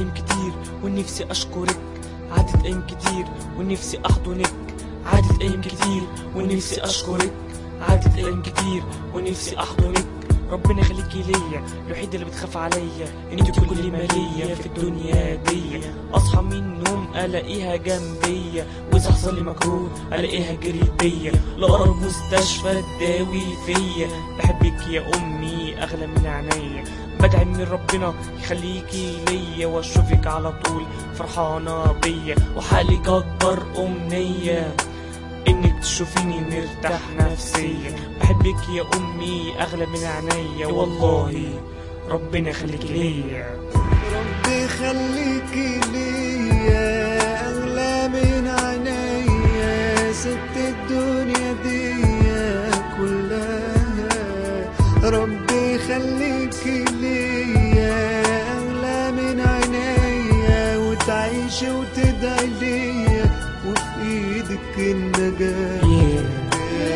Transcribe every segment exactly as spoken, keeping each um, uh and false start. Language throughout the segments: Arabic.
ايام كتير ونفسي اشكرك، عدت ايام كتير ونفسي احضنك، عدت ايام كتير ونفسي اشكرك، عدت ايام كتير ونفسي احضنك. ربنا يخليكي ليا، الوحيدة اللي بتخاف عليا، انت كل ما ليا في الدنيا دي. اصحى من النوم الاقيها جنبيا، واذا حصل لي مكروه الاقيها جريت بيا، لاقرب مستشفى تداوي فيا. بحبك يا امي اغلى من عينيا، بدعي من ربنا يخليكي ليا، واشوفك على طول فرحانة بيا، وحالك اكبر امنية انك تشوفيني مرتاح نفسيا. بحبك يا امي اغلى من عينيا، والله ربنا يخليكي ليا. ربي يخليكي ليا اغلى من عينيا، ست الدنيا دي كلها. ربي يخليكي ليا اغلى من عينيا، وتعيشي وتدعي ليا، وفي ايدك النجاة. yeah.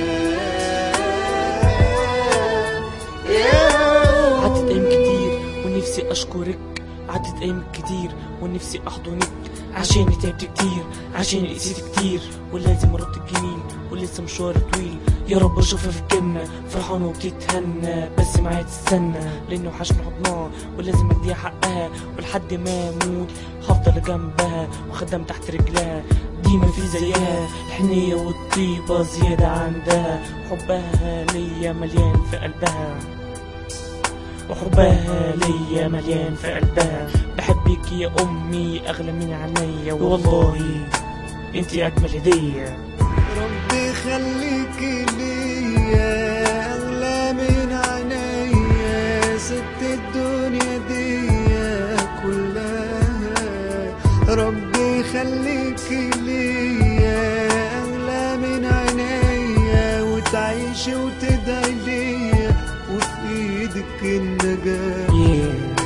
عدت ايام كتير ونفسي اشكرك، عدت ايام كتير ونفسي احضنك، عشان تعبت كتير، عشان قسيت كتير، ولازم ارد الجميل، ولسه مشوار طويل. يا رب اشوفها في الجنة فرحانة وبتتهنى، بس معايا تستنى لانه وحشني حضنها، ولازم اديها حقها، ولحد ما اموت هفضل جنبها وخدام تحت رجلها. دي ما في زيها الحنية والطيبة زيادة عندها، حبها ليا مليان في قلبها، وحبها ليا مليان في قلبها. بحبك يا امي اغلى من عينيا، والله انتي اجمل هدية. ربي يخليكي ليا اغلى من عينيا، ست الدنيا دي كلها. ربي يخليكي ليا اغلى من عينيا، وتعيشي وتدعي ليا، وفي ايدك النجاة. yeah.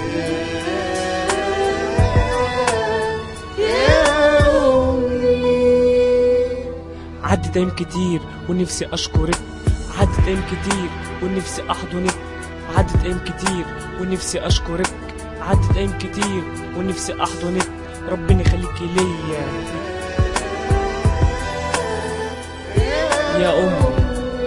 عدت ايام كتير ونفسي اشكرك، عدت ايام كتير ونفسي احضنك، عدت ايام كتير ونفسي اشكرك، عدت ايام كتير ونفسي احضنك. ربنا يخليكي ليا يا امي.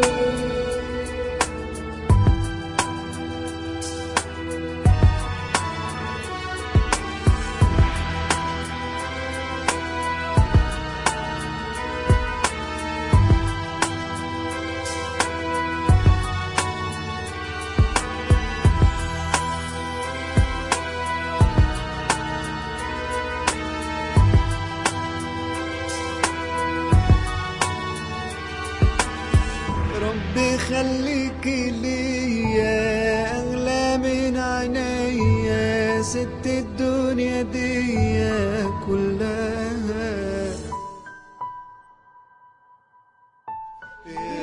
ربي يخليكي ليا اغلى من عينيا، ست الدنيا دي كلها.